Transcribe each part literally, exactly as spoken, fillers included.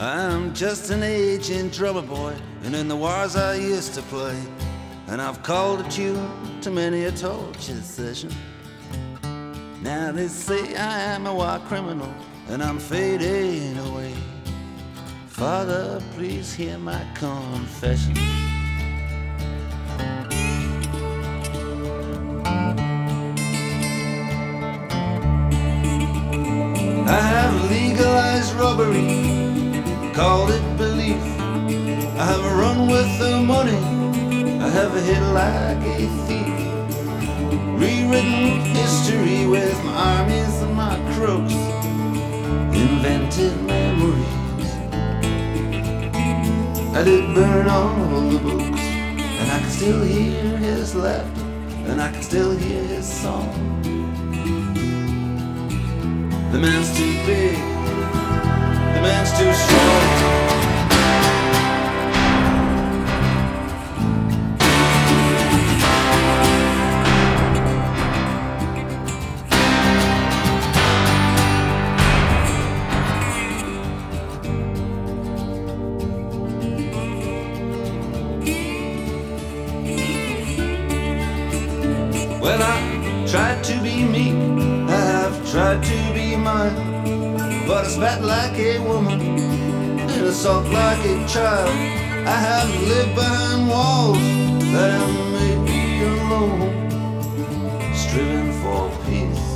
I'm just an aging drummer boy, and in the wars I used to play, and I've called a tune to many a torture session. Now they say I am a war criminal, and I'm fading away. Father, please hear my confession. I have legalized robbery, called it belief. I have run with the money, I have hit like a thief. Rewritten history with my armies and my crooks, invented memories. I did burn all the books, and I can still hear his laughter, and I can still hear his song. The man's too big, the man's too strong. Well, I tried to be meek, I've tried to be mine, but I spat like a woman and I sulked like a child. I have lived behind walls that have made me alone, striven for peace,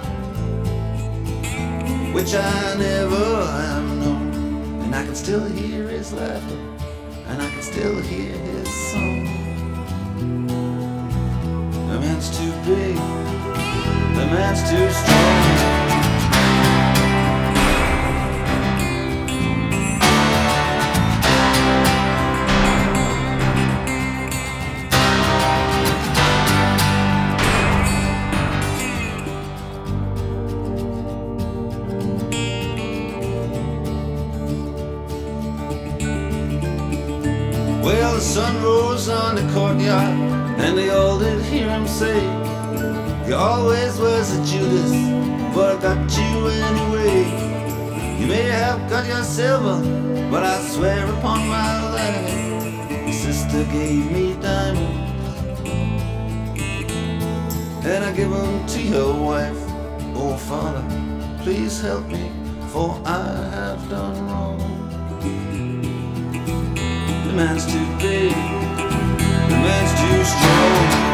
which I never have known. And I can still hear his laughter, and I can still hear his song. The man's too big, the man's too strong. Well, the sun rose on the courtyard, and they all did hear him say, "You always was a Judas, but I got you anyway. You may have got your silver, but I swear upon my life, your sister gave me diamonds, and I give them to your wife. Oh, Father, please help me, for I have done wrong." The man's too big, the man's too strong.